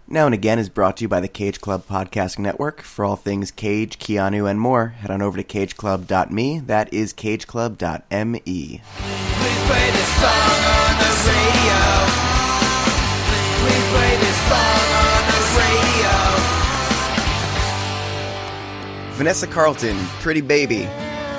Now and Again is brought to you by the Cage Club Podcasting Network. For all things Cage, Keanu, and more, head on over to cageclub.me. That is cageclub.me. Please play this song on the radio. Please play this song on the radio. Vanessa Carlton, Pretty Baby.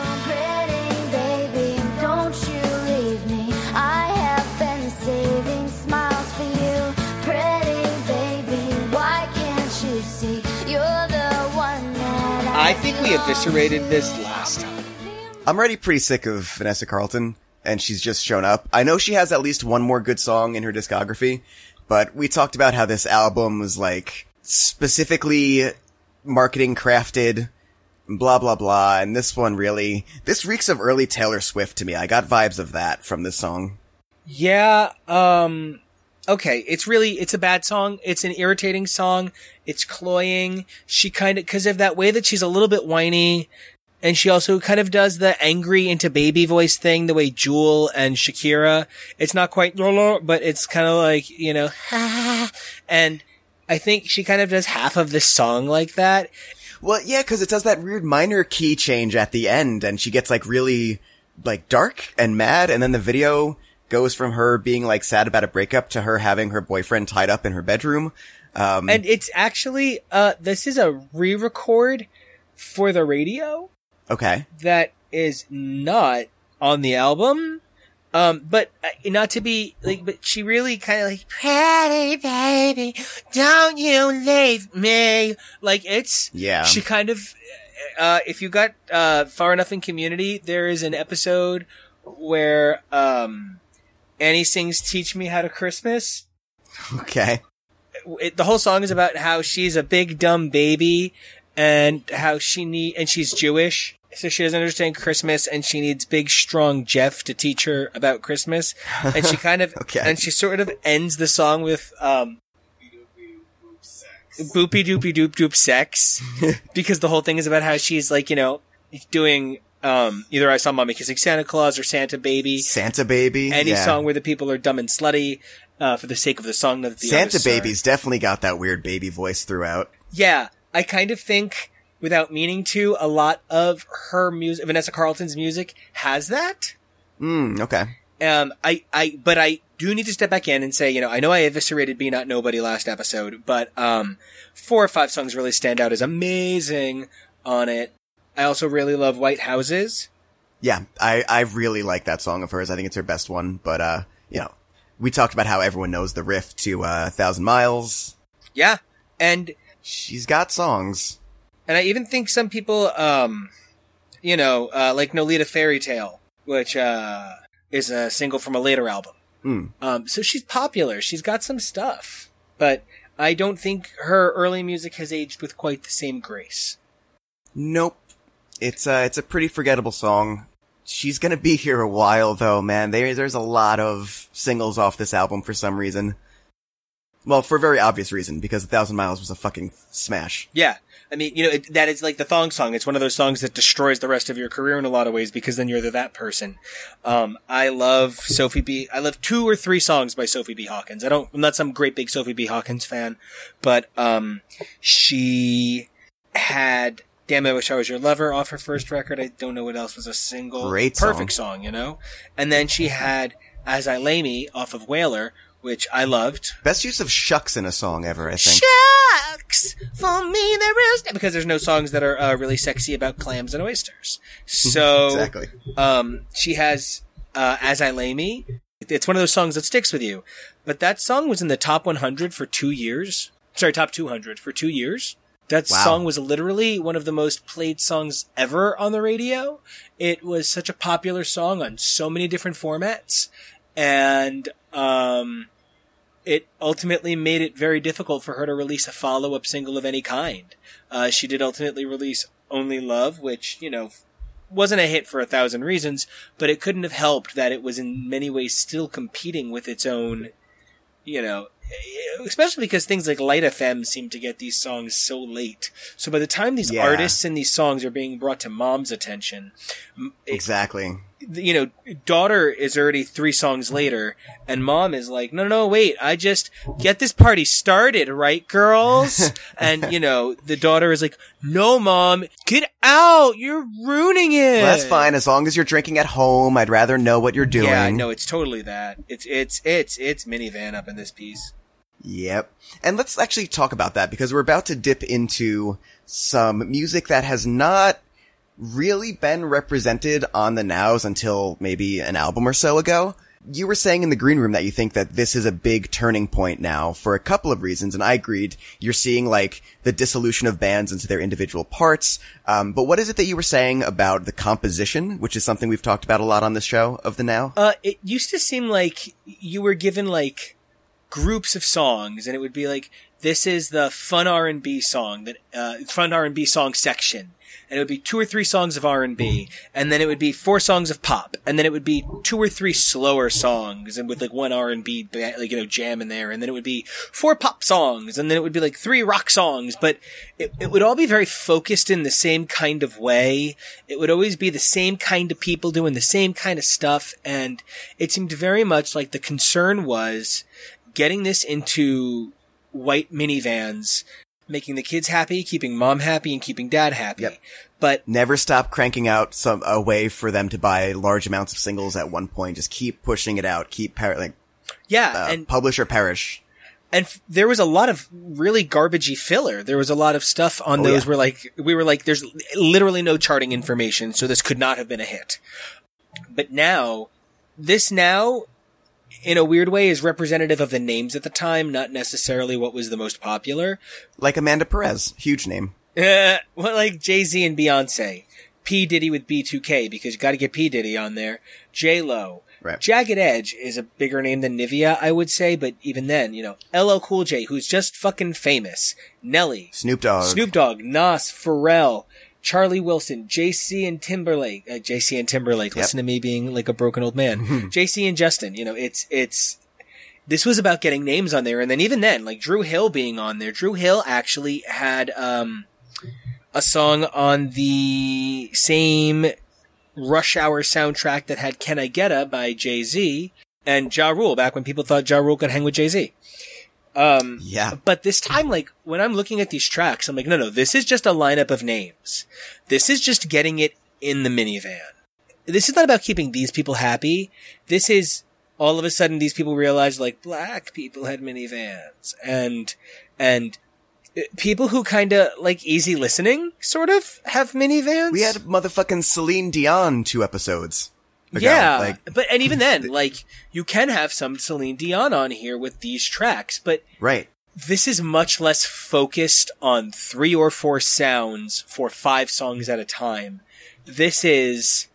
I think we eviscerated this last time. I'm already pretty sick of Vanessa Carlton, and she's just shown up. I know she has at least one more good song in her discography, but we talked about how this album was, like, specifically marketing crafted, blah, blah, blah, and this one really, this reeks of early Taylor Swift to me. I got vibes of that from this song. Yeah, okay, it's a bad song. It's an irritating song. It's cloying. She cause of that way that she's a little bit whiny. And she also kind of does the angry into baby voice thing, the way Jewel and Shakira. It's not quite, but it's kind of like, you know, and I think she kind of does half of this song like that. Well, yeah, cause it does that weird minor key change at the end, and she gets like really, like, dark and mad, and then the video goes from her being like sad about a breakup to her having her boyfriend tied up in her bedroom. And it's actually, this is a re-record for the radio. Okay. That is not on the album. But not to be like, but she really kind of like, pretty baby, don't you leave me. Like it's, yeah. She kind of, if you got, far enough in Community, there is an episode where, Annie sings Teach Me How to Christmas. Okay. The whole song is about how she's a big dumb baby and how and she's Jewish. So she doesn't understand Christmas and she needs big strong Jeff to teach her about Christmas. And she kind of, okay. And she sort of ends the song with, boopy doopy doop doop sex. Because the whole thing is about how she's like, you know, doing, either I Saw Mommy Kissing Santa Claus or Santa Baby. Santa Baby. Any song where the people are dumb and slutty, for the sake of the song that the Santa Baby's definitely got that weird baby voice throughout. Yeah. I kind of think, without meaning to, a lot of her music, Vanessa Carlton's music, has that. Okay. But I do need to step back in and say, you know I eviscerated Be Not Nobody last episode, but, 4 or 5 songs really stand out as amazing on it. I also really love White Houses. Yeah, I really like that song of hers. I think it's her best one, but, you know, we talked about how everyone knows the riff to, 1,000 Miles. Yeah, and she's got songs. And I even think some people, like Nolita Fairy Tale, which, is a single from a later album. So she's popular. She's got some stuff, but I don't think her early music has aged with quite the same grace. Nope. It's a pretty forgettable song. She's gonna be here a while though, man. There's a lot of singles off this album for some reason. Well, for a very obvious reason, because 1,000 Miles was a fucking smash. Yeah. I mean, that is like the thong song. It's one of those songs that destroys the rest of your career in a lot of ways, because then you're that person. I love Sophie B. I love 2 or 3 songs by Sophie B. Hawkins. I'm not some great big Sophie B. Hawkins fan, but, she had Damn I Wish I Was Your Lover off her first record. I don't know what else was a single. Great song. Perfect song, And then she had As I Lay Me off of Whaler, which I loved. Best use of shucks in a song ever, I think. Shucks! For me there is... Because there's no songs that are really sexy about clams and oysters. So... Exactly. She has As I Lay Me. It's one of those songs that sticks with you. But that song was in the top 100 for 2 years. Sorry, top 200 for 2 years. That song was literally one of the most played songs ever on the radio. It was such a popular song on so many different formats. And it ultimately made it very difficult for her to release a follow-up single of any kind. She did ultimately release Only Love, which, wasn't a hit for 1,000 reasons, but it couldn't have helped that it was in many ways still competing with its own, especially because things like Light FM seem to get these songs so late. So by the time these artists and these songs are being brought to mom's attention, exactly, you know, daughter is already 3 songs later, and mom is like, no, wait, I just get this party started, right, girls? And, you know, the daughter is like, no, mom, get out, you're ruining it. Well, that's fine, as long as you're drinking at home, I'd rather know what you're doing. Yeah, no, it's totally that. It's minivan up in this piece. Yep. And let's actually talk about that, because we're about to dip into some music that has not really been represented on the Nows until maybe an album or so ago. You were saying in the green room that you think that this is a big turning point now for a couple of reasons, and I agreed. You're seeing like the dissolution of bands into their individual parts. But what is it that you were saying about the composition, which is something we've talked about a lot on this show of the Now? It used to seem like you were given like groups of songs, and it would be like, this is the fun R&B song fun R&B song section. And it would be 2 or 3 songs of R&B, and then it would be 4 songs of pop, and then it would be 2 or 3 slower songs, and with like 1 R&B, like, you know, jam in there, and then it would be 4 pop songs, and then it would be like 3 rock songs, but it would all be very focused in the same kind of way. It would always be the same kind of people doing the same kind of stuff, and it seemed very much like the concern was getting this into white minivans, making the kids happy, keeping mom happy, and keeping dad happy. Yep. But never stop cranking out a way for them to buy large amounts of singles at one point. Just keep pushing it out. Keep and publish or perish. And there was a lot of really garbagey filler. There was a lot of stuff on those where like we were like, there's literally no charting information, so this could not have been a hit. But now, in a weird way, is representative of the names at the time, not necessarily what was the most popular. Like Amanda Perez, huge name. Well, like Jay-Z and Beyonce. P. Diddy with B2K, because you gotta get P. Diddy on there. J-Lo. Right. Jagged Edge is a bigger name than Nivea, I would say, but even then, you know, LL Cool J, who's just fucking famous. Nelly. Snoop Dogg, Nas, Pharrell. Charlie Wilson, JC and Timberlake, Yep. Listen to me being like a broken old man. JC and Justin, you know, this was about getting names on there. And then even then, like Drew Hill being on there, Drew Hill actually had, a song on the same Rush Hour soundtrack that had Can I Getta by Jay-Z and Ja Rule, back when people thought Ja Rule could hang with Jay-Z. But this time, like, when I'm looking at these tracks, I'm like, no, this is just a lineup of names. This is just getting it in the minivan. This is not about keeping these people happy. This is, all of a sudden, these people realize, like, black people had minivans. And people who kinda, like, easy listening, sort of, have minivans. We had motherfucking Celine Dion 2 episodes ago. Yeah, and even then, like, you can have some Celine Dion on here with these tracks, but right. This is much less focused on 3 or 4 sounds for 5 songs at a time. This is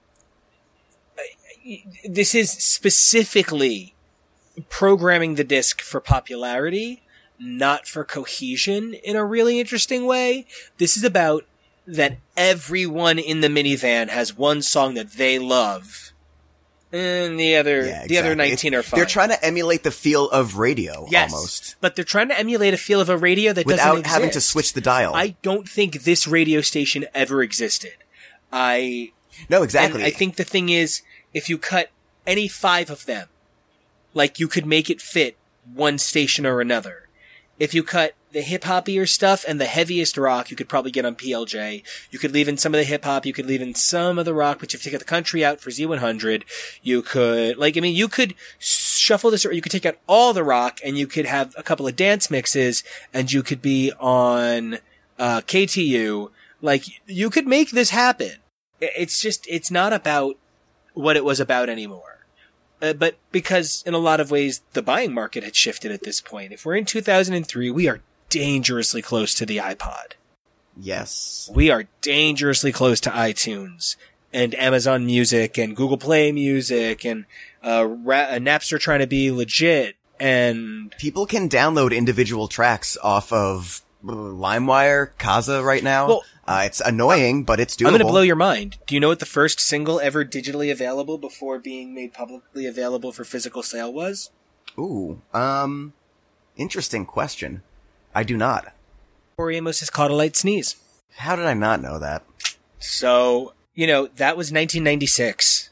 specifically programming the disc for popularity, not for cohesion in a really interesting way. This is about that everyone in the minivan has one song that they love. And the other 19 are fine. They're trying to emulate the feel of radio, yes, almost. But they're trying to emulate a feel of a radio that doesn't exist. Without having to switch the dial. I don't think this radio station ever existed. No, exactly. I think the thing is, if you cut any 5 of them, like, you could make it fit one station or another. If you cut the hip-hoppier stuff and the heaviest rock, you could probably get on PLJ. You could leave in some of the hip-hop, you could leave in some of the rock, but you have to take the country out for Z100. You could, you could shuffle this, or you could take out all the rock, and you could have a couple of dance mixes, and you could be on KTU. Like, you could make this happen. It's not about what it was about anymore. But because in a lot of ways, the buying market had shifted at this point. If we're in 2003, we are dangerously close to the iPod. Yes. We are dangerously close to iTunes and Amazon Music and Google Play Music and Napster trying to be legit. And people can download individual tracks off of LimeWire, Kazaa right now. Well, it's annoying, but it's doable. I'm going to blow your mind. Do you know what the first single ever digitally available before being made publicly available for physical sale was? Ooh, interesting question. I do not. Tori Amos' Caught a Light Sneeze. How did I not know that? So, that was 1996.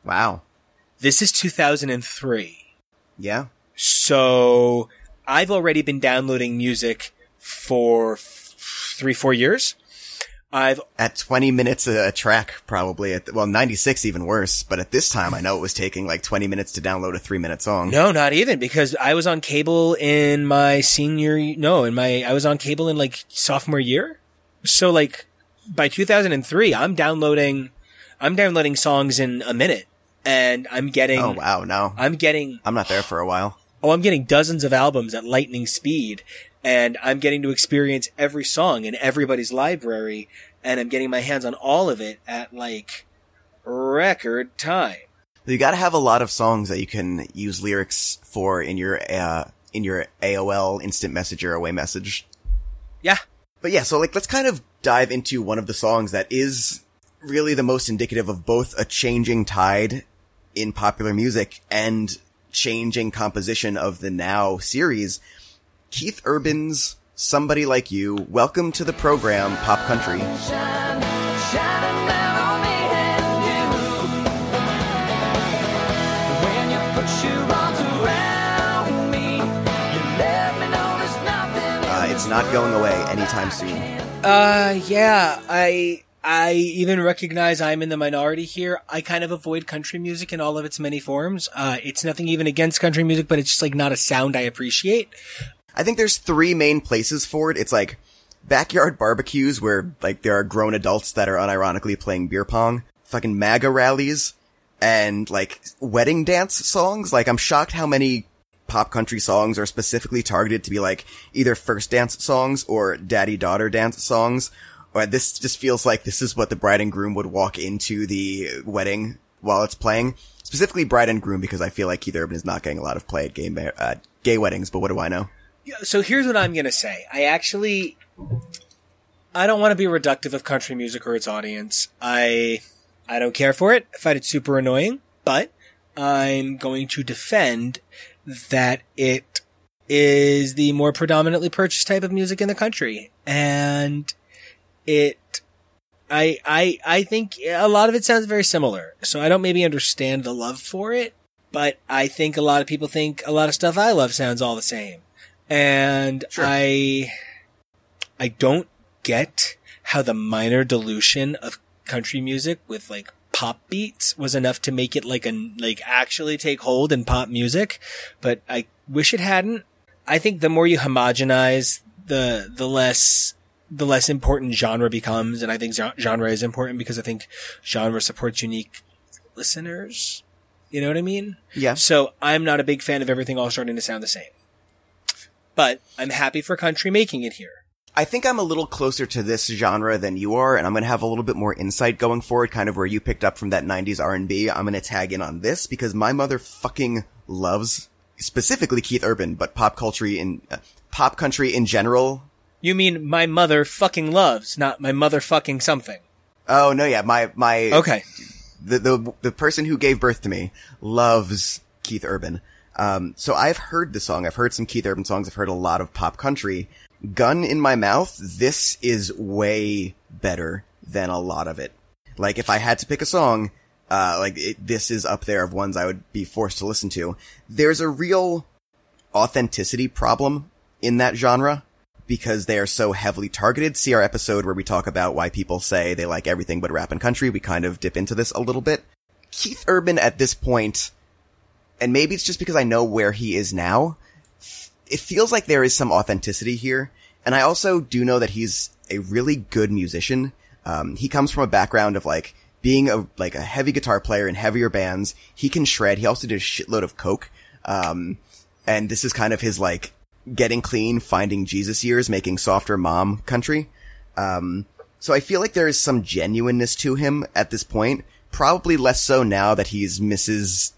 Wow. This is 2003. Yeah. So I've already been downloading music for 3-4 years. At 20 minutes a track, probably. 96 even worse. But at this time, I know it was taking like 20 minutes to download a 3-minute song. No, not even, because I was on cable in my I was on cable in like sophomore year. So like by 2003, I'm downloading songs in a minute, and I'm getting. Oh wow, no. I'm not there for a while. Oh, I'm getting dozens of albums at lightning speed. And I'm getting to experience every song in everybody's library, and I'm getting my hands on all of it at, like, record time. You gotta have a lot of songs that you can use lyrics for in your AOL Instant Messenger away message. Yeah. But yeah, so, like, let's kind of dive into one of the songs that is really the most indicative of both a changing tide in popular music and changing composition of the Now series. Keith Urban's Somebody Like You. Welcome to the program, Pop Country. It's not going away anytime soon. Yeah, I even recognize I'm in the minority here. I kind of avoid country music in all of its many forms. It's nothing even against country music, but it's just like not a sound I appreciate. I think there's 3 main places for it. It's like backyard barbecues where like there are grown adults that are unironically playing beer pong, fucking MAGA rallies, and like wedding dance songs. Like I'm shocked how many pop country songs are specifically targeted to be like either first dance songs or daddy-daughter dance songs. Or this just feels like this is what the bride and groom would walk into the wedding while it's playing. Specifically bride and groom, because I feel like Keith Urban is not getting a lot of play at gay weddings, but what do I know? So here's what I'm going to say. I don't want to be reductive of country music or its audience. I don't care for it. I find it super annoying, but I'm going to defend that it is the more predominantly purchased type of music in the country. And I think a lot of it sounds very similar. So I don't maybe understand the love for it, but I think a lot of people think a lot of stuff I love sounds all the same. And sure. I don't get how the minor dilution of country music with like pop beats was enough to make it like actually take hold in pop music, but I wish it hadn't. I think the more you homogenize, the less important genre becomes, and I think genre is important because I think genre supports unique listeners. You know what I mean? Yeah. So I'm not a big fan of everything all starting to sound the same. But I'm happy for country making it here. I think I'm a little closer to this genre than you are, and I'm going to have a little bit more insight going forward, kind of where you picked up from that 90s R&B. I'm going to tag in on this because my mother fucking loves, specifically Keith Urban, but pop country in general. You mean my mother fucking loves, not my mother fucking something. Oh, no, yeah, my okay. The person who gave birth to me loves Keith Urban. So I've heard the song. I've heard some Keith Urban songs. I've heard a lot of pop country. Gun in my mouth. This is way better than a lot of it. Like if I had to pick a song, this is up there of ones I would be forced to listen to. There's a real authenticity problem in that genre because they are so heavily targeted. See our episode where we talk about why people say they like everything but rap and country. We kind of dip into this a little bit. Keith Urban at this point, and maybe it's just because I know where he is now, it feels like there is some authenticity here. And I also do know that he's a really good musician. He comes from a background of like being a heavy guitar player in heavier bands. He can shred. He also did a shitload of coke. And this is kind of his like getting clean, finding Jesus years, making softer mom country. So I feel like there is some genuineness to him at this point. Probably less so now that he's Mr.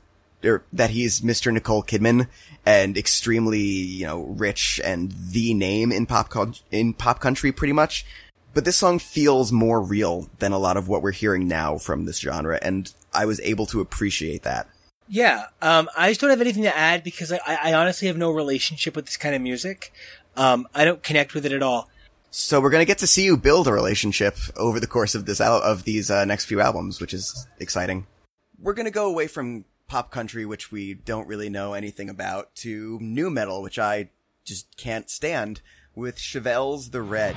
Nicole Kidman and extremely, rich and the name in pop country pretty much. But this song feels more real than a lot of what we're hearing now from this genre, and I was able to appreciate that. Yeah, I just don't have anything to add because I honestly have no relationship with this kind of music. I don't connect with it at all. So we're gonna get to see you build a relationship over the course of these next few albums, which is exciting. we're gonna go away from pop country, which we don't really know anything about, to nu metal, which I just can't stand, with Chevelle's The Red.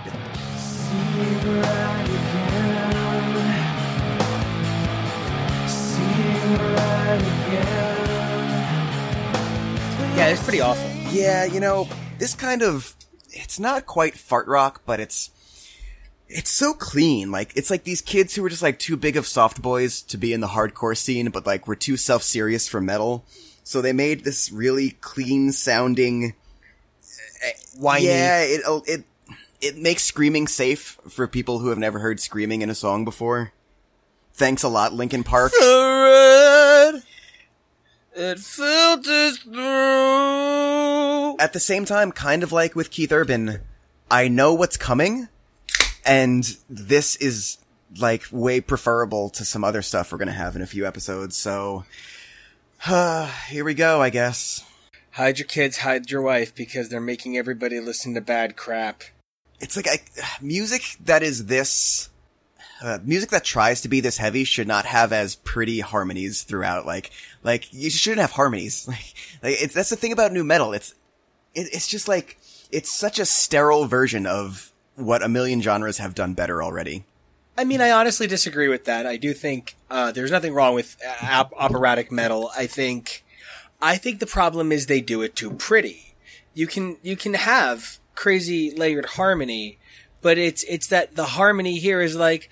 Yeah, it's pretty awful. Yeah, you know, this kind of, it's not quite fart rock, but it's so clean. Like, it's like these kids who were just like too big of soft boys to be in the hardcore scene, but like were too self-serious for metal. So they made this really clean sounding, Whiny. yeah, it makes screaming safe for people who have never heard screaming in a song before. Thanks a lot, Linkin Park. The red, it filters through. At the same time, kind of like with Keith Urban, I know what's coming, and this is like way preferable to some other stuff we're gonna have in a few episodes, so here we go, I guess. Hide your kids, hide your wife, because they're making everybody listen to bad crap. It's like music that is this music that tries to be this heavy should not have as pretty harmonies throughout. Like you shouldn't have harmonies. Like that's the thing about nu metal. It's just like, it's such a sterile version of what a million genres have done better already. I mean, I honestly disagree with that. I do think there's nothing wrong with operatic metal. I think the problem is they do it too pretty. You can have crazy layered harmony, but it's that the harmony here is like,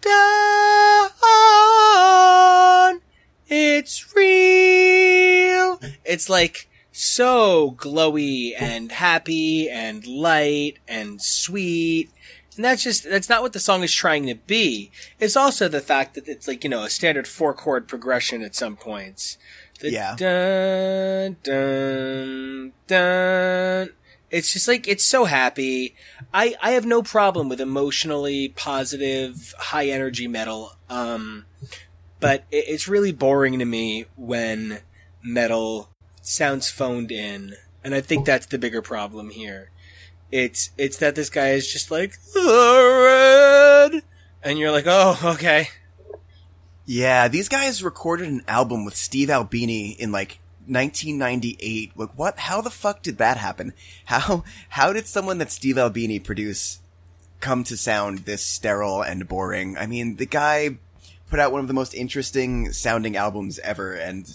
down, it's real. It's like so glowy and happy and light and sweet. And that's not what the song is trying to be. It's also the fact that it's like, you know, a standard 4-chord progression at some points. Yeah. Dun, dun, dun. It's just like, it's so happy. I have no problem with emotionally positive, high energy metal. But it's really boring to me when metal sounds phoned in. And I think that's the bigger problem here. It's that this guy is just like, the red, and you're like, oh, okay. Yeah, these guys recorded an album with Steve Albini in like 1998. Like, what? How the fuck did that happen? How did someone that Steve Albini produced come to sound this sterile and boring? I mean, the guy put out one of the most interesting sounding albums ever, and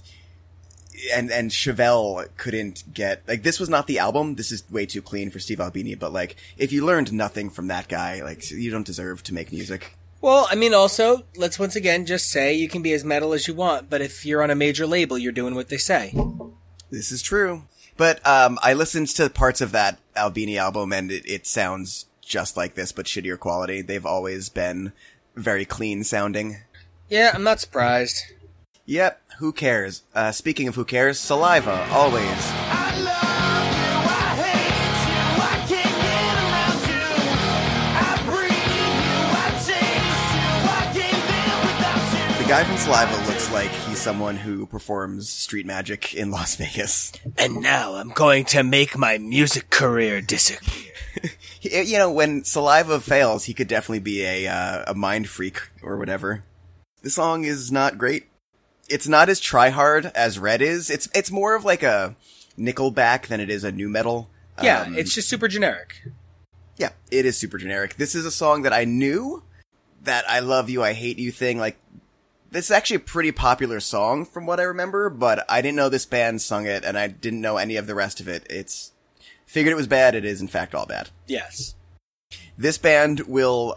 Chevelle couldn't get, like, this was not the album. This is way too clean for Steve Albini, but like, if you learned nothing from that guy, like, you don't deserve to make music. Well, I mean, also, let's once again just say you can be as metal as you want, but if you're on a major label, you're doing what they say. This is true. But I listened to parts of that Albini album, and it sounds just like this, but shittier quality. They've always been very clean sounding. Yeah, I'm not surprised. Yep, who cares? Speaking of who cares, Saliva, always. I love you, I hate you, I can't get around you. I breathe you, I taste you, I can't live without you. The guy from Saliva looks like he's someone who performs street magic in Las Vegas. And now I'm going to make my music career disappear. You know, when Saliva fails, he could definitely be a mind freak or whatever. The song is not great. It's not as try-hard as Red is. It's more of like a Nickelback than it is a nu metal. Yeah, it's just super generic. Yeah, it is super generic. This is a song that I knew, that I love you, I hate you thing. Like, this is actually a pretty popular song from what I remember, but I didn't know this band sung it, and I didn't know any of the rest of it. Figured it was bad. It is in fact all bad. Yes. This band will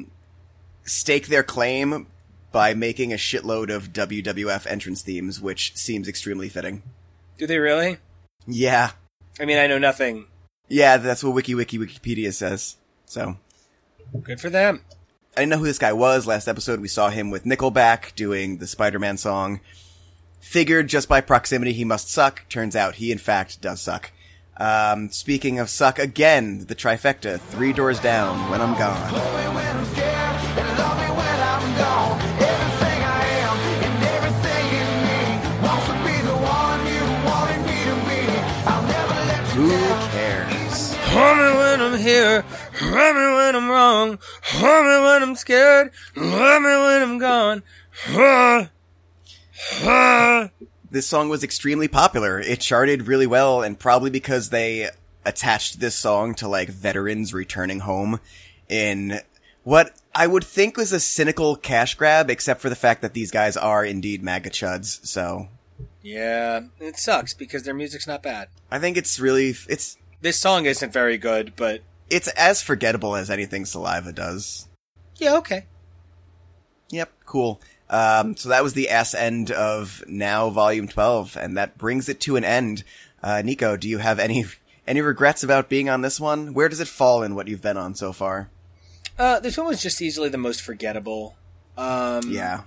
stake their claim by making a shitload of WWF entrance themes, which seems extremely fitting. Do they really? Yeah. I mean, I know nothing. Yeah, that's what Wikipedia says. So. Good for them. I didn't know who this guy was. Last episode we saw him with Nickelback doing the Spider-Man song. Figured just by proximity he must suck. Turns out he in fact does suck. Speaking of suck, again, the trifecta, 3 Doors Down, When I'm Gone. Love me when I'm scared, and love me when I'm gone. Everything I am, and everything in me wants to be the one you wanted me to be. I'll never let you Who down. cares? Hold me when I'm here, hold me when I'm wrong, hold me when I'm scared, love me when I'm gone. This song was extremely popular. It charted really well, and probably because they attached this song to, like, veterans returning home in what I would think was a cynical cash grab, except for the fact that these guys are indeed MAGA chuds, so... Yeah, it sucks because their music's not bad. I think it's really... This song isn't very good, but... It's as forgettable as anything Saliva does. Yeah, okay. Yep, cool. So that was the ass end of Now Volume 12, and that brings it to an end. Nico, do you have any regrets about being on this one? Where does it fall in what you've been on so far? This one was just easily the most forgettable. Yeah.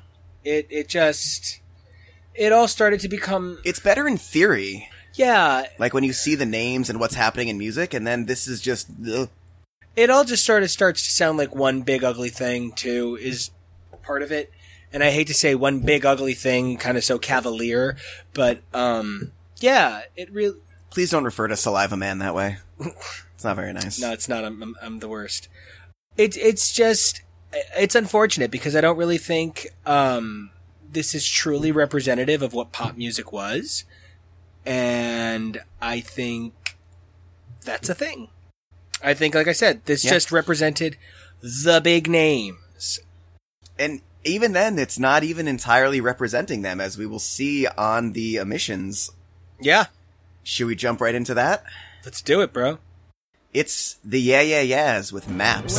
It all started to become... It's better in theory. Yeah. Like when you see the names and what's happening in music, and then this is just... Ugh. It all just sort of starts to sound like one big ugly thing, too, is part of it. And I hate to say one big ugly thing, kind of so cavalier, but, yeah, it really... Please don't refer to Saliva Man that way. It's not very nice. No, it's not. I'm the worst. It's just... It's unfortunate because I don't really think, this is truly representative of what pop music was. And I think that's a thing. I think, like I said, this just represented the big names. And even then, it's not even entirely representing them, as we will see on the emissions. Yeah. Should we jump right into that? Let's do it, bro. It's the Yeah Yeah Yeahs with Maps.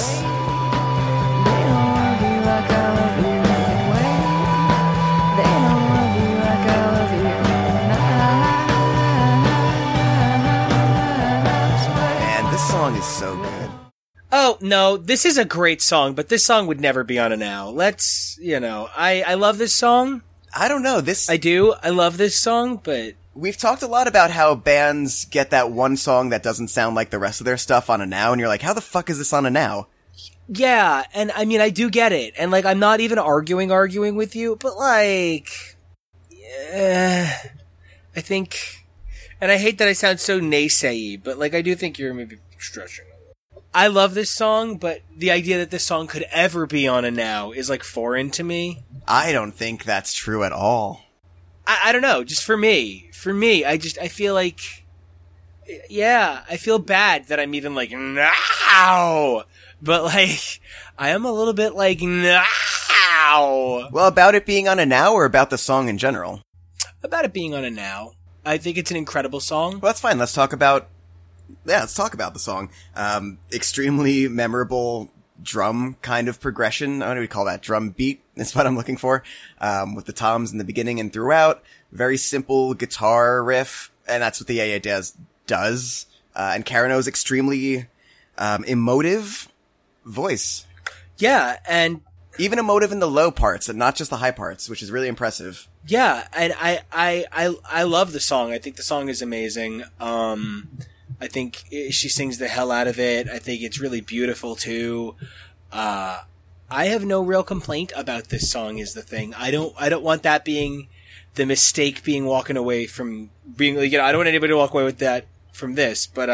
This song is so good. Oh, no, this is a great song, but this song would never be on a Now. I love this song. I don't know, I do. I love this song, but... We've talked a lot about how bands get that one song that doesn't sound like the rest of their stuff on a Now, and you're like, how the fuck is this on a Now? Yeah, and I mean, I do get it. And, like, I'm not even arguing with you, but, like... Yeah, I think... And I hate that I sound so naysay-y, but, like, I do think you're maybe stretching a little. I love this song, but the idea that this song could ever be on a Now is, like, foreign to me. I don't think that's true at all. I don't know, just for me. For me, I feel like... Yeah, I feel bad that I'm even like, now! But, like, I am a little bit like, now! Well, about it being on a Now or about the song in general? About it being on a Now. I think it's an incredible song. Well, that's fine. Let's talk about the song. Extremely memorable drum kind of progression. What do we call that? Drum beat is what I'm looking for. With the toms in the beginning and throughout. Very simple guitar riff. And that's what the Yeah Yeah does. And Carano's extremely, emotive voice. Yeah, and... Even emotive in the low parts and not just the high parts, which is really impressive. Yeah, and I love the song. I think the song is amazing. I think she sings the hell out of it. I think it's really beautiful too. I have no real complaint about this song is the thing. I don't want that being the mistake being walking away from being, like, I don't want anybody to walk away with that from this, but,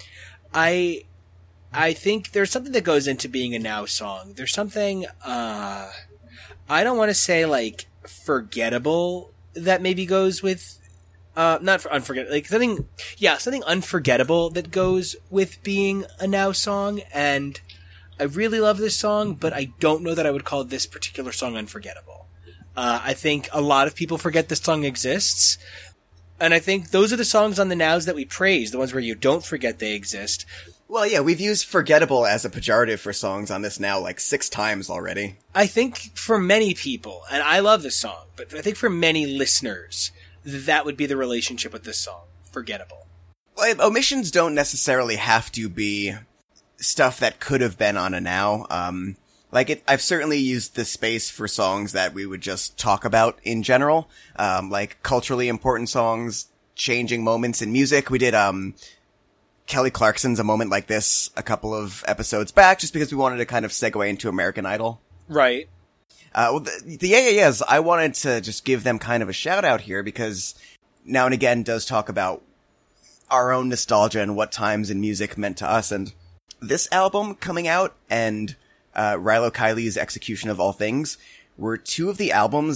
I think there's something that goes into being a Now song. There's something, I don't want to say, like, forgettable that maybe goes with, not for unforgettable, like something unforgettable that goes with being a Now song. And I really love this song, but I don't know that I would call this particular song unforgettable. I think a lot of people forget this song exists. And I think those are the songs on the Nows that we praise, the ones where you don't forget they exist. Well, yeah, we've used forgettable as a pejorative for songs on this Now like 6 times already. I think for many people, and I love this song, but I think for many listeners, that would be the relationship with this song. Forgettable. Well, omissions don't necessarily have to be stuff that could have been on a Now. I've certainly used the space for songs that we would just talk about in general. Like culturally important songs, changing moments in music. We did, Kelly Clarkson's A Moment Like This a couple of episodes back, just because we wanted to kind of segue into American Idol. Right. Well, the Yeah Yeah Yeahs, I wanted to just give them kind of a shout out here, because Now and Again does talk about our own nostalgia and what times in music meant to us. And this album coming out and Rilo Kiley's Execution of All Things were 2 of the albums that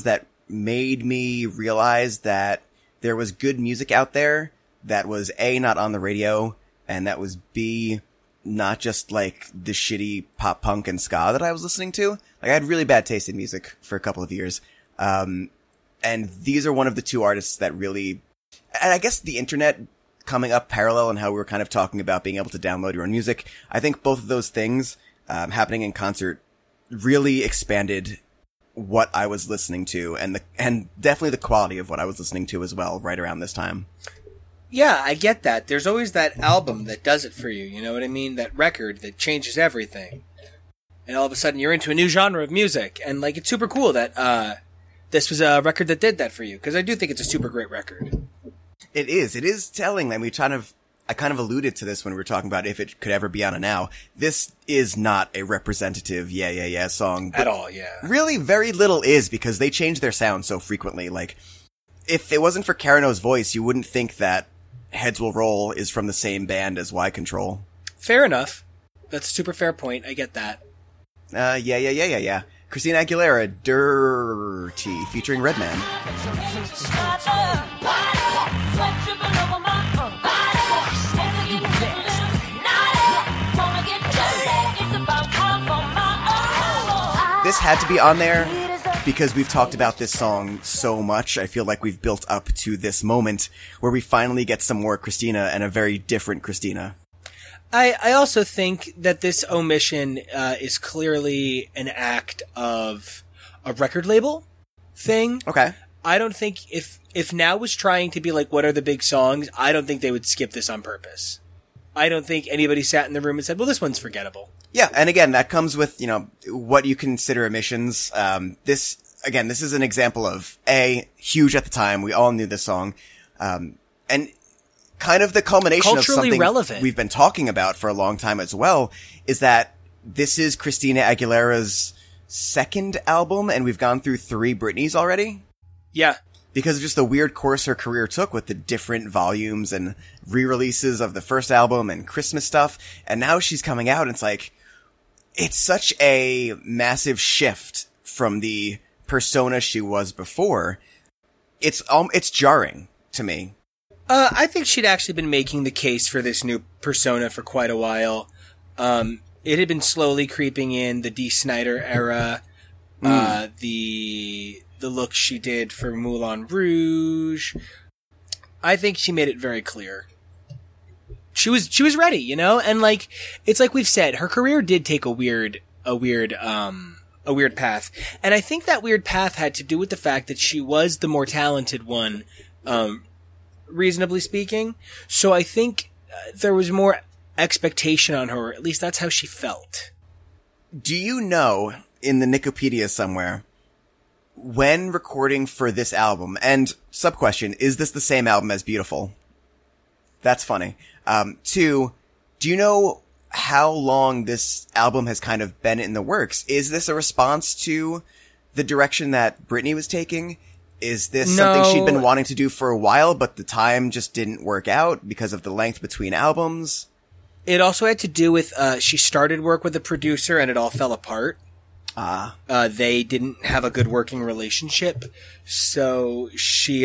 made me realize that there was good music out there that was A, not on the radio, and that was B, not just like the shitty pop punk and ska that I was listening to. Like, I had really bad taste in music for a couple of years. And these are one of the two artists that really, and I guess the internet coming up parallel and how we were kind of talking about being able to download your own music. I think both of those things, happening in concert really expanded what I was listening to and definitely the quality of what I was listening to as well right around this time. Yeah, I get that. There's always that album that does it for you, you know what I mean? That record that changes everything. And all of a sudden you're into a new genre of music. And, like, it's super cool that this was a record that did that for you. Because I do think it's a super great record. It is. It is telling. And I kind of alluded to this when we were talking about if it could ever be on a Now. This is not a representative Yeah, Yeah, Yeah song. At all, yeah. Really, very little is because they change their sound so frequently. Like, if it wasn't for Karen O's voice, you wouldn't think that Heads Will Roll is from the same band as Y Control. Fair enough. That's a super fair point. I get that. Yeah. Christina Aguilera, Dirty, featuring Redman. This had to be on there because we've talked about this song so much. I feel like we've built up to this moment where we finally get some more Christina and a very different Christina. I also think that this omission is clearly an act of a record label thing. Okay. I don't think if Now was trying to be like, what are the big songs, I don't think they would skip this on purpose. I don't think anybody sat in the room and said, well, this one's forgettable. Yeah, and again, that comes with, what you consider omissions. This is an example of A, huge at the time, we all knew this song, and kind of the culmination of something relevant. We've been talking about for a long time as well, is that this is Christina Aguilera's second album, and we've gone through 3 Britneys already. Yeah. Because of just the weird course her career took with the different volumes and re-releases of the first album and Christmas stuff. And now she's coming out and it's like, it's such a massive shift from the persona she was before. It's jarring to me. I think she'd actually been making the case for this new persona for quite a while. It had been slowly creeping in, the Dee Snider era, the look she did for Moulin Rouge. I think she made it very clear. She was ready, and like, it's like we've said, her career did take a weird path. And I think that weird path had to do with the fact that she was the more talented one, reasonably speaking. So I think there was more expectation on her, at least that's how she felt. Do you know, in the Nicopedia somewhere, when recording for this album, and sub-question, is this the same album as Beautiful? That's funny. 2, do you know how long this album has kind of been in the works? Is this a response to the direction that Britney was taking? Is this something she'd been wanting to do for a while, but the time just didn't work out because of the length between albums? It also had to do with, she started work with a producer and it all fell apart. They didn't have a good working relationship. So she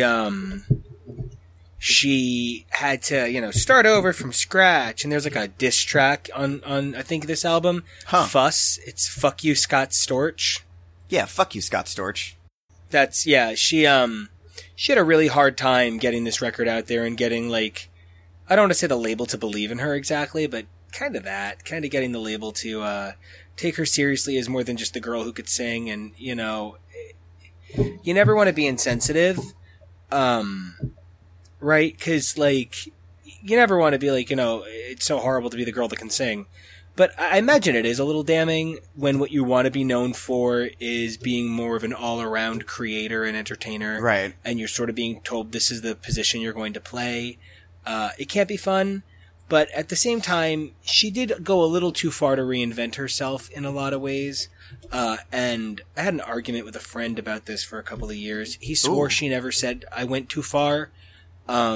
had to, start over from scratch. And there's like a diss track on I think this album. Fuss. It's Fuck You, Scott Storch. Yeah, fuck you, Scott Storch. She had a really hard time getting this record out there and getting, like, I don't want to say the label to believe in her exactly, but kind of getting the label to, take her seriously as more than just the girl who could sing. And, you never want to be insensitive. Right? 'Cause, like, you never want to be like, it's so horrible to be the girl that can sing. But I imagine it is a little damning when what you want to be known for is being more of an all-around creator and entertainer. Right. And you're sort of being told this is the position you're going to play. It can't be fun. But at the same time, she did go a little too far to reinvent herself in a lot of ways. And I had an argument with a friend about this for a couple of years. He swore she never said I went too far. And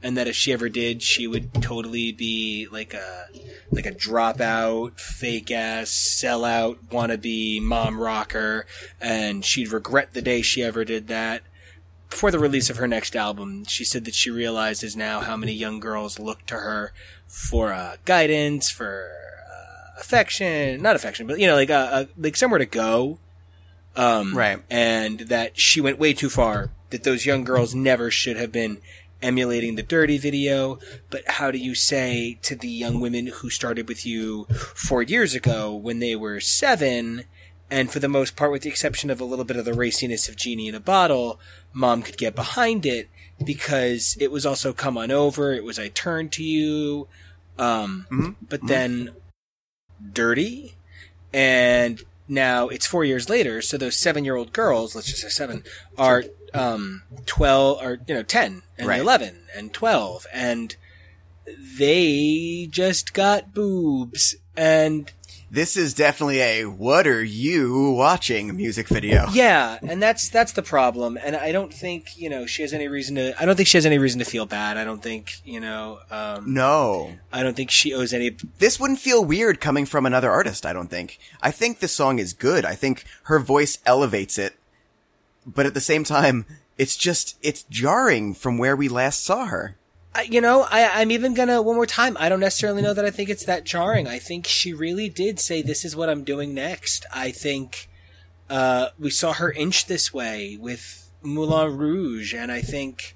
and that if she ever did, she would totally be like a dropout, fake ass, sellout, wannabe mom rocker, and she'd regret the day she ever did that. Before the release of her next album, she said that she realizes now how many young girls look to her for guidance, for not affection, but like somewhere to go. Right. And that she went way too far. That those young girls never should have been emulating the Dirty video. But how do you say to the young women who started with you 4 years ago when they were 7, and for the most part, with the exception of a little bit of the raciness of Genie in a Bottle, Mom could get behind it because it was also Come On Over, it was I Turn to You, but then Dirty, and now it's 4 years later, so those 7-year-old girls, let's just say 7, are 12 or 10 and Right. 11 and 12, and they just got boobs, and This is definitely a "what are you watching" music video. yeah, and that's the problem. And I don't think she has any reason to. I don't think she has any reason to feel bad. I don't think No. I don't think she owes any. This wouldn't feel weird coming from another artist, I don't think. I think this song is good. I think her voice elevates it. But at the same time, it's jarring from where we last saw her. I'm even gonna, one more time, I don't necessarily know that I think it's that jarring. I think she really did say, this is what I'm doing next. I think, we saw her inch this way with Moulin Rouge, and I think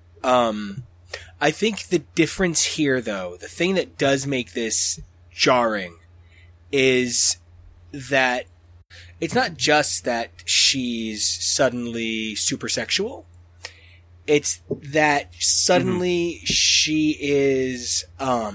the difference here, though, the thing that does make this jarring is that it's not just that she's suddenly super sexual. It's that suddenly she is,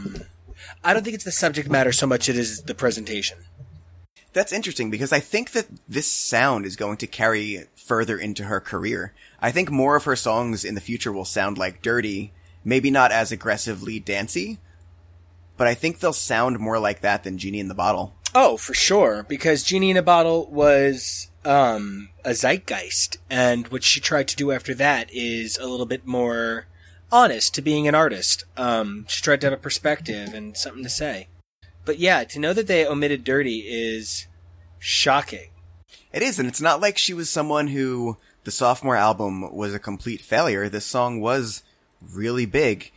I don't think it's the subject matter so much as it is the presentation. That's interesting because I think that this sound is going to carry further into her career. I think more of her songs in the future will sound like Dirty, maybe not as aggressively dancey, but I think they'll sound more like that than Genie in the Bottle. Oh, for sure, because Genie in a Bottle was a zeitgeist, and what she tried to do after that is a little bit more honest to being an artist. She tried to have a perspective and something to say. But yeah, to know that they omitted Dirty is shocking. It is, and it's not like she was someone who the sophomore album was a complete failure. This song was really big.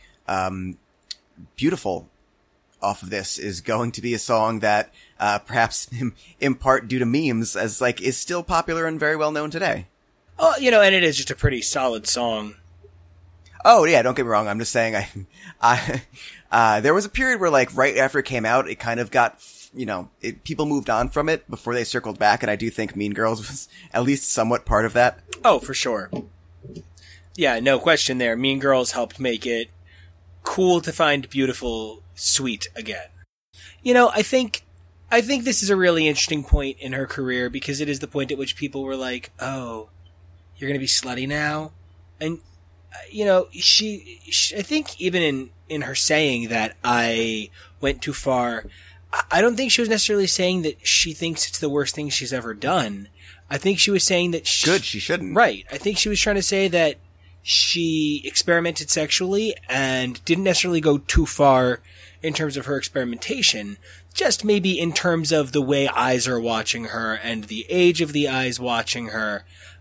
Beautiful off of this is going to be a song that perhaps in part due to memes is still popular and very well known today. Oh, and it is just a pretty solid song. Oh yeah, don't get me wrong. I'm just saying there was a period where right after it came out, it kind of got, people moved on from it before they circled back. And I do think Mean Girls was at least somewhat part of that. Oh, for sure. Yeah, no question there. Mean Girls helped make it cool to find beautiful sweet again. I think this is a really interesting point in her career because it is the point at which people were like, oh, you're going to be slutty now? And, she I think even in her saying that I went too far, I don't think she was necessarily saying that she thinks it's the worst thing she's ever done. I think she was saying that Good, she shouldn't. Right. I think she was trying to say that she experimented sexually and didn't necessarily go too far in terms of her experimentation, just maybe in terms of the way eyes are watching her and the age of the eyes watching her.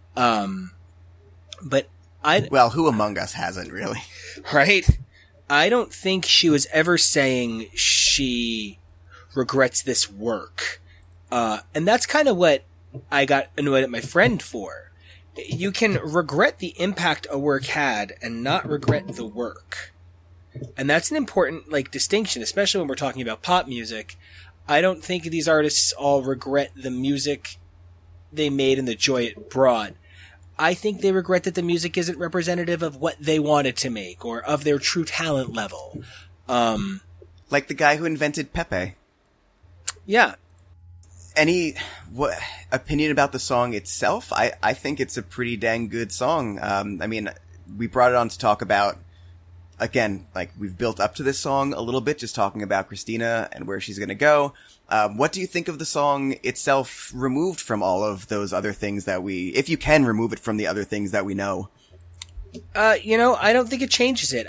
But well, who among us hasn't really? Right? I don't think she was ever saying she regrets this work. And that's kind of what I got annoyed at my friend for. You can regret the impact a work had and not regret the work. And that's an important, distinction, especially when we're talking about pop music. I don't think these artists all regret the music they made and the joy it brought. I think they regret that the music isn't representative of what they wanted to make or of their true talent level. Like the guy who invented Pepe. Yeah. Any opinion about the song itself? I think it's a pretty dang good song. We brought it on to talk about, again, we've built up to this song a little bit, just talking about Christina and where she's going to go. What do you think of the song itself, removed from all of those other things that if you can remove it from the other things that we know? I don't think it changes it.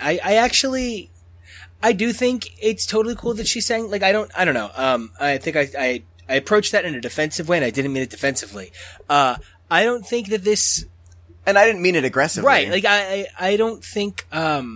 I do think it's totally cool that she sang. Like, I don't know. I think I approached that in a defensive way, and I didn't mean it defensively. I don't think that this, and I didn't mean it aggressively. Right. Like, I don't think,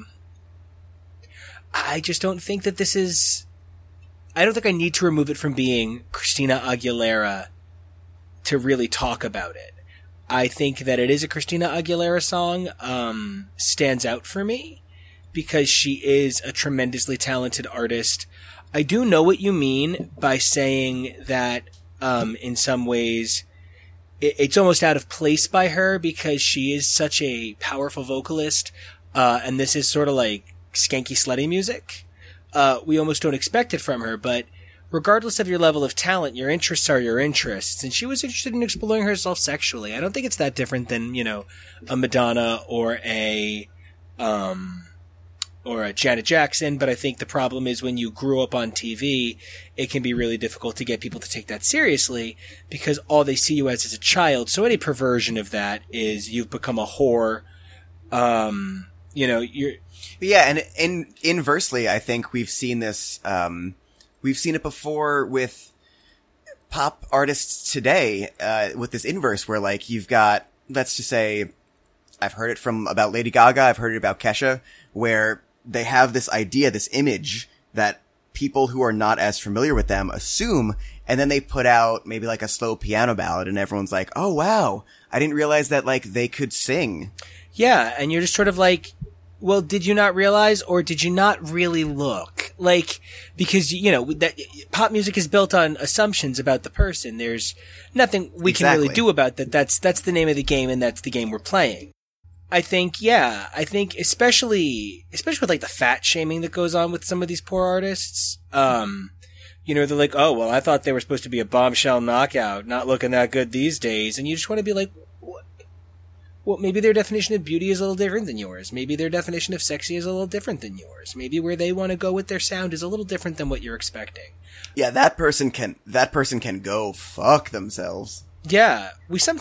I just don't think that this is, I don't think I need to remove it from being Christina Aguilera to really talk about it. I think that it is a Christina Aguilera song, stands out for me because she is a tremendously talented artist. I do know what you mean by saying that, in some ways, it's almost out of place by her because she is such a powerful vocalist, and this is sort of like skanky slutty music. We almost don't expect it from her, but regardless of your level of talent, your interests are your interests, and she was interested in exploring herself sexually. I don't think it's that different than, a Madonna or a Janet Jackson, but I think the problem is when you grew up on TV, it can be really difficult to get people to take that seriously because all they see you as a child. So any perversion of that is you've become a whore. Yeah, and inversely, I think we've seen this, we've seen it before with pop artists today, with this inverse where, like, you've got, let's just say, I've heard it about Lady Gaga, I've heard it about Kesha, where they have this idea, this image that people who are not as familiar with them assume, and then they put out maybe like a slow piano ballad and everyone's like, oh wow, I didn't realize that, like, they could sing. Yeah, and you're just sort of like, well, did you not realize, or did you not really look? Like, because, that pop music is built on assumptions about the person. There's nothing we can really do about that. That's the name of the game, and that's the game we're playing. I think especially with, like, the fat shaming that goes on with some of these poor artists, they're like, oh, well, I thought they were supposed to be a bombshell knockout, not looking that good these days. And you just want to be like, well, maybe their definition of beauty is a little different than yours. Maybe their definition of sexy is a little different than yours. Maybe where they want to go with their sound is a little different than what you're expecting. Yeah, that person can go fuck themselves. Yeah,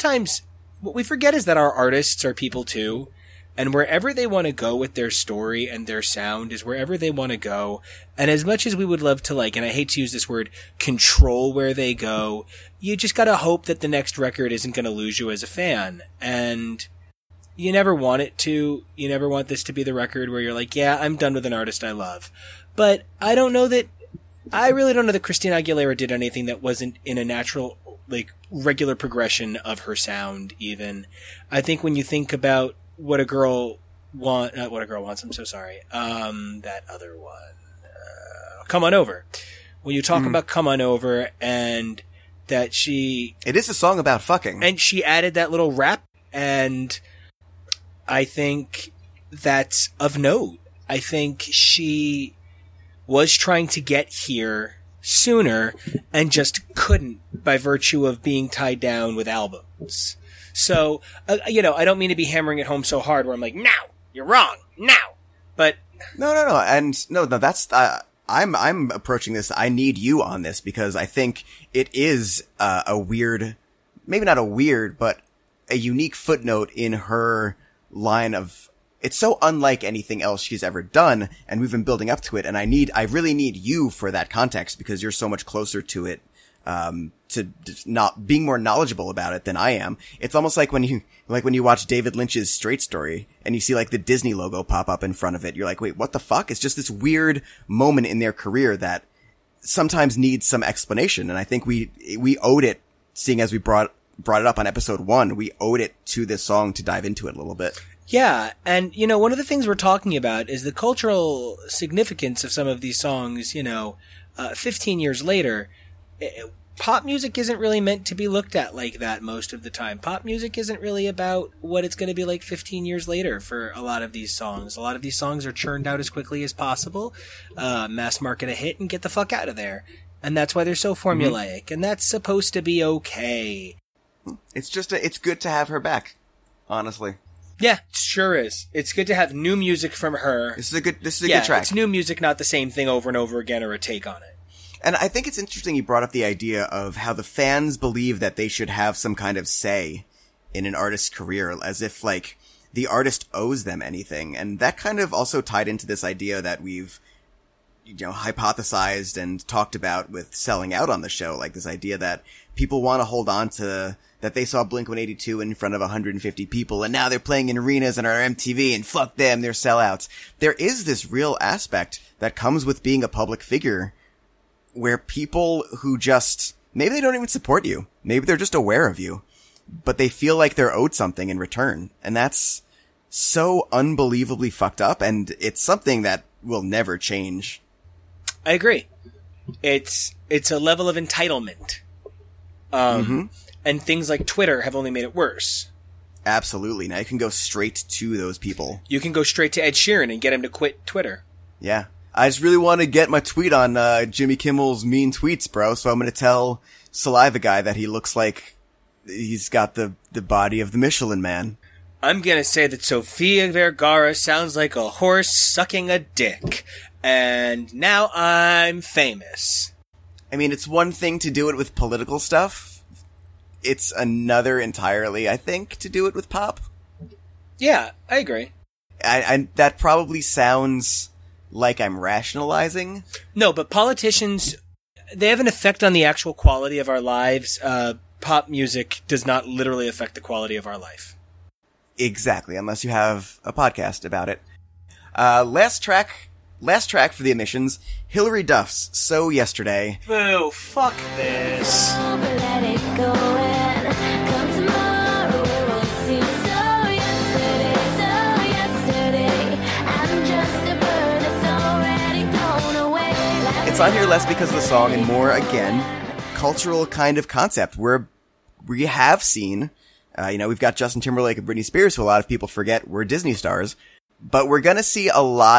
what we forget is that our artists are people too, and wherever they want to go with their story and their sound is wherever they want to go. And as much as we would love to, like, and I hate to use this word, control where they go, you just gotta hope that the next record isn't gonna lose you as a fan. And you never want it to. You never want this to be the record where you're like, yeah, I'm done with an artist I love. But I really don't know that Christina Aguilera did anything that wasn't in a natural, like, regular progression of her sound, even. I think when you think about What a Girl Wants, I'm so sorry. That other one. Come On Over. When you talk about Come On Over and that it is a song about fucking. And she added that little rap, and I think that's of note. I think she was trying to get here sooner and just couldn't by virtue of being tied down with albums. So, I don't mean to be hammering it home so hard where I'm like, now, you're wrong, now. But No. And no, that's, I'm approaching this. I need you on this because I think it is a weird, maybe not a weird, but a unique footnote in her line of, it's so unlike anything else she's ever done, and we've been building up to it, and I really need you for that context because you're so much closer to it, to not being more knowledgeable about it than I am. It's almost like when you watch David Lynch's Straight Story and you see, like, the Disney logo pop up in front of it. You're like, wait, what the fuck? It's just this weird moment in their career that sometimes needs some explanation. And I think we owed it, seeing as we brought it up on episode 1, we owed it to this song to dive into it a little bit. Yeah, and, one of the things we're talking about is the cultural significance of some of these songs, 15 years later. Pop music isn't really meant to be looked at like that most of the time. Pop music isn't really about what it's going to be like 15 years later for a lot of these songs. A lot of these songs are churned out as quickly as possible, mass market a hit, and get the fuck out of there. And that's why they're so formulaic, and that's supposed to be okay. It's just it's good to have her back, honestly. Yeah, it sure is. It's good to have new music from her. This is a good track. It's new music, not the same thing over and over again or a take on it. And I think it's interesting you brought up the idea of how the fans believe that they should have some kind of say in an artist's career, as if, like, the artist owes them anything. And that kind of also tied into this idea that we've, hypothesized and talked about with Selling Out on the show, like this idea that people want to hold on to that they saw Blink-182 in front of 150 people and now they're playing in arenas and are MTV and fuck them, they're sellouts. There is this real aspect that comes with being a public figure where people who just, maybe they don't even support you. Maybe they're just aware of you, but they feel like they're owed something in return. And that's so unbelievably fucked up. And it's something that will never change. I agree. It's a level of entitlement. And things like Twitter have only made it worse. Absolutely. Now you can go straight to those people. You can go straight to Ed Sheeran and get him to quit Twitter. Yeah. I just really want to get my tweet on Jimmy Kimmel's mean tweets, bro. So I'm going to tell Saliva Guy that he looks like he's got the body of the Michelin Man. I'm going to say that Sofia Vergara sounds like a horse sucking a dick. And now I'm famous. I mean, it's one thing to do it with political stuff. It's another entirely, I think, to do it with pop. Yeah, I agree. I that probably sounds like I'm rationalizing. No, but politicians, they have an effect on the actual quality of our lives. Pop music does not literally affect the quality of our life. Exactly, unless you have a podcast about it. Last track for the emissions, Hilary Duff's So Yesterday. Boo, fuck this. Let it go and come tomorrow. It will seem so yesterday. I'm just a bird that's already thrown away. It's on here less because of the song and more, again, cultural kind of concept where we have seen, we've got Justin Timberlake and Britney Spears, who a lot of people forget were Disney stars, but we're gonna see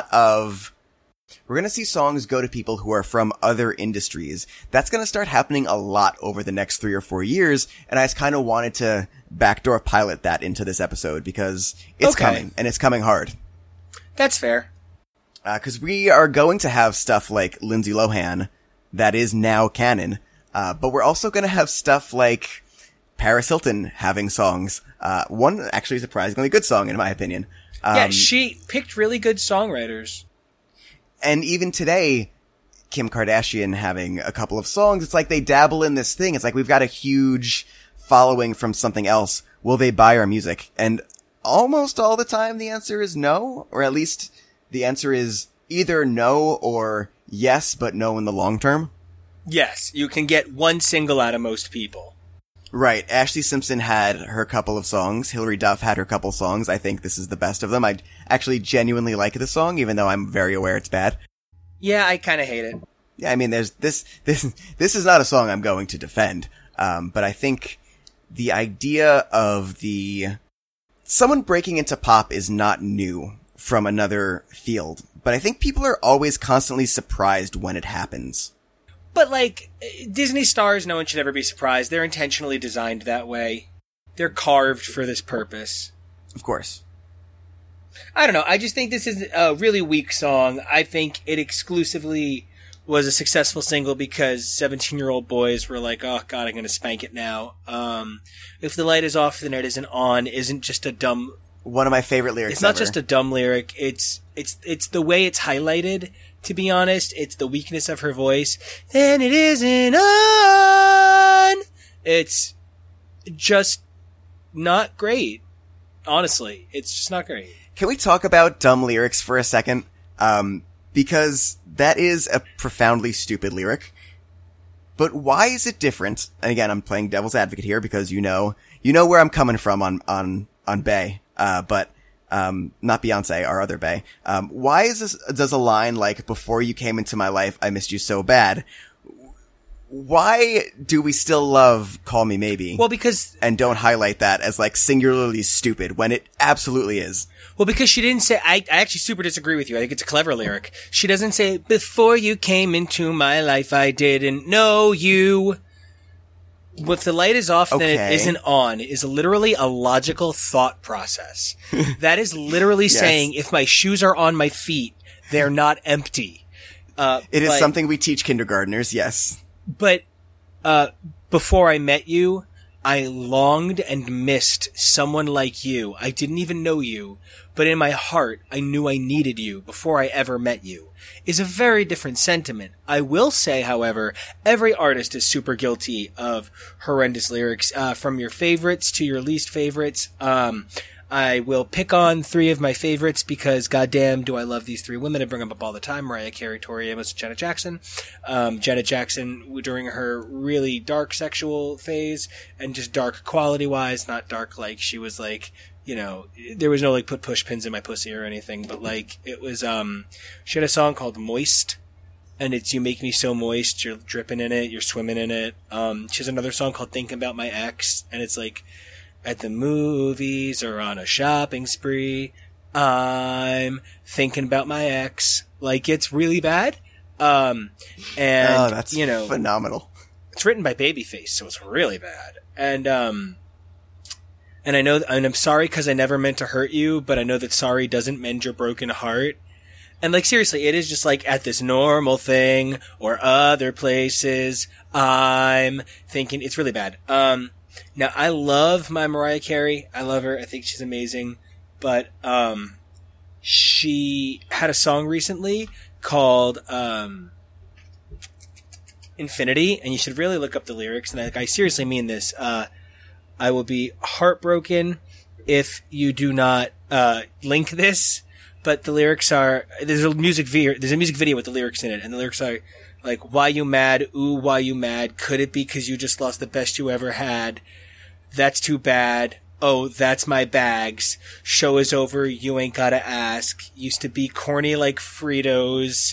we're going to see songs go to people who are from other industries. That's going to start happening a lot over the next 3 or 4 years. And I just kind of wanted to backdoor pilot that into this episode because it's coming and it's coming hard. That's fair. Cause we are going to have stuff like Lindsay Lohan that is now canon. But we're also going to have stuff like Paris Hilton having songs. One actually surprisingly good song in my opinion. Yeah, she picked really good songwriters. And even today, Kim Kardashian having a couple of songs, it's like they dabble in this thing. It's like we've got a huge following from something else. Will they buy our music? And almost all the time the answer is no, or at least the answer is either no or yes, but no in the long term. Yes, you can get one single out of most people. Right. Ashley Simpson had her couple of songs. Hilary Duff had her couple songs. I think this is the best of them. I actually genuinely like the song, even though I'm very aware it's bad. Yeah, I kind of hate it. Yeah, I mean, there's this is not a song I'm going to defend. But I think the idea of someone breaking into pop is not new from another field. But I think people are always constantly surprised when it happens. But, like, Disney stars, no one should ever be surprised. They're intentionally designed that way. They're carved for this purpose. Of course. I don't know. I just think this is a really weak song. I think it exclusively was a successful single because 17-year-old boys were like, oh, God, I'm going to spank it now. If the light is off, the net isn't on isn't just a dumb... One of my favorite lyrics It's not ever. just a dumb lyric. It's the way it's highlighted. To be honest, it's the weakness of her voice. Then it isn't on. It's just not great. Honestly, it's just not great. Can we talk about dumb lyrics for a second? Because that is a profoundly stupid lyric. But why is it different? And again, I'm playing devil's advocate here because you know where I'm coming from on Bey. But not Beyonce, our other Bey. Why does a line like, before you came into my life, I missed you so bad? Why do we still love Call Me Maybe? Well, because... And don't highlight that as like singularly stupid when it absolutely is. Well, because she didn't say, I actually super disagree with you. I think it's a clever lyric. She doesn't say, before you came into my life, I didn't know you. If the light is off, then it isn't on, is literally a logical thought process. That is literally saying, if my shoes are on my feet, they're not empty. It is something we teach kindergartners, yes. But, before I met you, I longed and missed someone like you. I didn't even know you, but in my heart, I knew I needed you before I ever met you, is a very different sentiment. I will say, however, every artist is super guilty of horrendous lyrics, from your favorites to your least favorites. I will pick on three of my favorites because goddamn do I love these three women. I bring them up all the time. Mariah Carey, Tori Amos, and Janet Jackson. Janet Jackson during her really dark sexual phase and just dark quality wise, not dark like she was like, you know, there was no like put push pins in my pussy or anything, but like it was, she had a song called Moist. And it's You Make Me So Moist, you're dripping in it, you're swimming in it. She has another song called Thinking About My Ex, and it's like, at the movies or on a shopping spree, I'm thinking about my ex. Like, it's really bad. And, that's you know, phenomenal. It's written by Babyface, so it's really bad. And I know, and I'm sorry because I never meant to hurt you, but I know that sorry doesn't mend your broken heart. And like, seriously, it is just like at this normal thing or other places, I'm thinking it's really bad. Now, I love my Mariah Carey. I love her. I think she's amazing. But she had a song recently called Infinity, and you should really look up the lyrics. And I seriously mean this. I will be heartbroken if you do not link this. But the lyrics are there's a music video with the lyrics in it, and the lyrics are like, why you mad? Ooh, why you mad? Could it be 'cause you just lost the best you ever had? That's too bad. Oh, that's my bags. Show is over. You ain't gotta ask. Used to be corny like Fritos.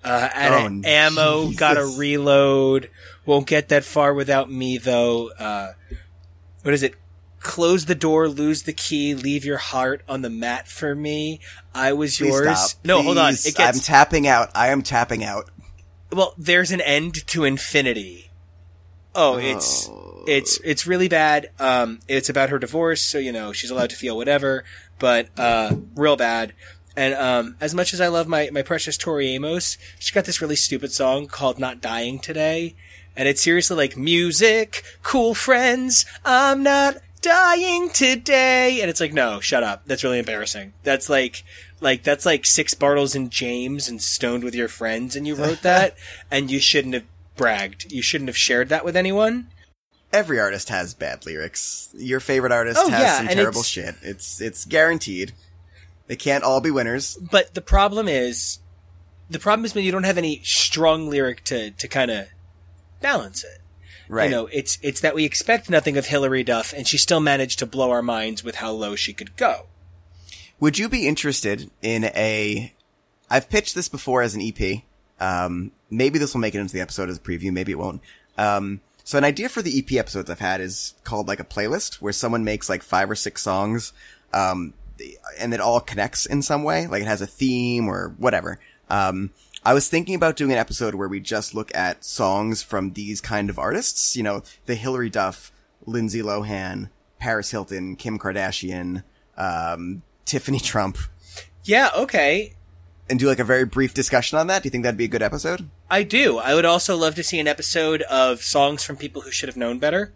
Ammo. Jesus. Gotta reload. Won't get that far without me though. What is it? Close the door, lose the key, leave your heart on the mat for me. I was Please yours. stop. No, Please. hold on. I'm tapping out. I am tapping out. Well, there's an end to infinity. Oh, it's really bad. It's about her divorce, so, you know, she's allowed to feel whatever, but, real bad. And, as much as I love my precious Tori Amos, she got this really stupid song called Not Dying Today. And it's seriously like, music, cool friends, I'm not dying today. And it's like, no, shut up. That's really embarrassing. That's that's like Six Bartles and James and Stoned with Your Friends, and you wrote that, and you shouldn't have bragged. You shouldn't have shared that with anyone. Every artist has bad lyrics. Your favorite artist has some terrible shit. It's guaranteed. They can't all be winners. But the problem is when you don't have any strong lyric to kind of balance it. Right. You know, it's that we expect nothing of Hilary Duff, and she still managed to blow our minds with how low she could go. Would you be interested in I've pitched this before as an EP. Maybe this will make it into the episode as a preview. Maybe it won't. So an idea for the EP episodes I've had is called like a playlist where someone makes like 5 or 6 songs, and it all connects in some way. Like it has a theme or whatever. I was thinking about doing an episode where we just look at songs from these kind of artists. You know, the Hilary Duff, Lindsay Lohan, Paris Hilton, Kim Kardashian, Tiffany Trump. Yeah, okay. And do like a very brief discussion on that. Do you think that'd be a good episode? I do. I would also love to see an episode of songs from people who should have known better.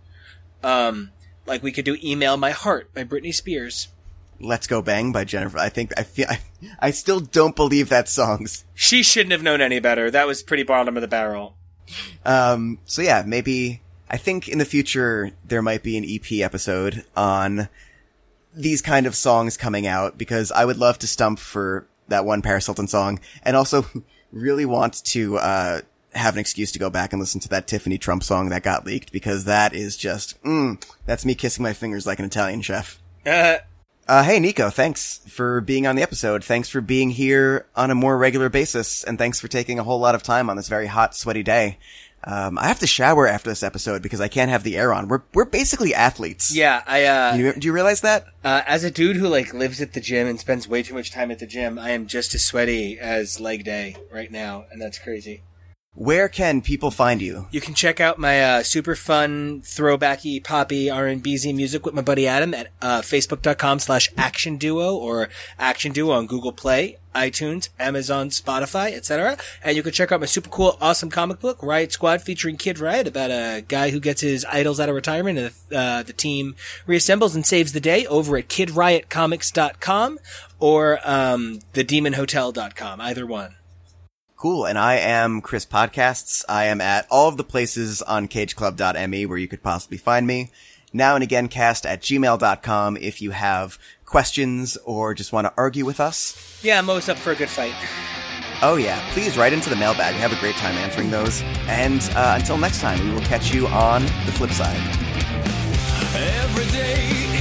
Like we could do Email My Heart by Britney Spears. Let's Go Bang by Jennifer. I still don't believe that song's. She shouldn't have known any better. That was pretty bottom of the barrel. So yeah, maybe, I think in the future there might be an EP episode on these kind of songs coming out, because I would love to stump for that one Paris Hilton song, and also really want to, have an excuse to go back and listen to that Tiffany Trump song that got leaked, because that is just, that's me kissing my fingers like an Italian chef. Hey, Nico, thanks for being on the episode. Thanks for being here on a more regular basis, and thanks for taking a whole lot of time on this very hot, sweaty day. I have to shower after this episode because I can't have the air on. We're basically athletes. Yeah, do you realize that? As a dude who like lives at the gym and spends way too much time at the gym, I am just as sweaty as leg day right now, and that's crazy. where can people find you? You can check out my super fun, throwbacky, poppy, R&B-y music with my buddy Adam at facebook.com/Action Duo or Action Duo on Google Play, iTunes, Amazon, Spotify, etc. And you can check out my super cool, awesome comic book, Riot Squad, featuring Kid Riot, about a guy who gets his idols out of retirement and the team reassembles and saves the day over at kidriotcomics.com or thedemonhotel.com, either one. Cool. And I am Chris Podcasts. I am at all of the places on cageclub.me where you could possibly find me. Now and again cast at gmail.com if you have questions or just want to argue with us. Yeah, I'm always up for a good fight. Oh yeah, please write into the mailbag. We have a great time answering those. And until next time, we will catch you on the flip side. Every day